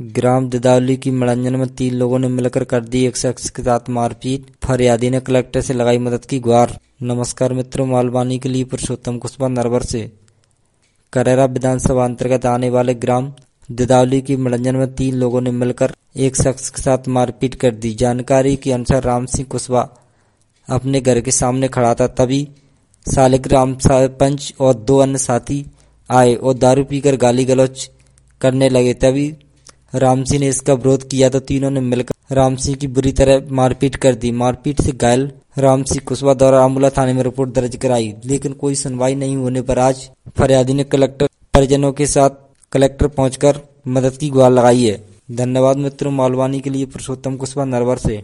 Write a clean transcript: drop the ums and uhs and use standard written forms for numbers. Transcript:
ग्राम दिदावली की मड़ंजन में 3 लोगों ने मिलकर कर दी एक शख्स के साथ मारपीट। फरियादी ने कलेक्टर से लगाई मदद की गुहार। नमस्कार मित्रों, मालवानी के लिए पुरुषोत्तम कुशवाहा नरवर से। करेरा विधानसभा अंतर्गत आने वाले ग्राम दिदावली की मड़ंजन में 3 लोगों ने मिलकर एक शख्स के साथ मारपीट कर दी। जानकारी के अनुसार राम सिंह कुशवाहा अपने घर के सामने खड़ा था, तभी सालिग्राम सरपंच और 2 अन्य साथी आए और दारू पीकर गाली गलौज करने लगे। तभी राम सिंह ने इसका विरोध किया तो तीनों ने मिलकर राम सिंह की बुरी तरह मारपीट कर दी। मारपीट से घायल राम सिंह कुशवाहा द्वारा आमूला थाने में रिपोर्ट दर्ज कराई, लेकिन कोई सुनवाई नहीं होने पर आज फरियादी ने कलेक्टर परिजनों के साथ कलेक्टर पहुंचकर मदद की गुहार लगाई है। धन्यवाद मित्रों, मालवानी के लिए पुरुषोत्तम कुशवाहा नरवर से।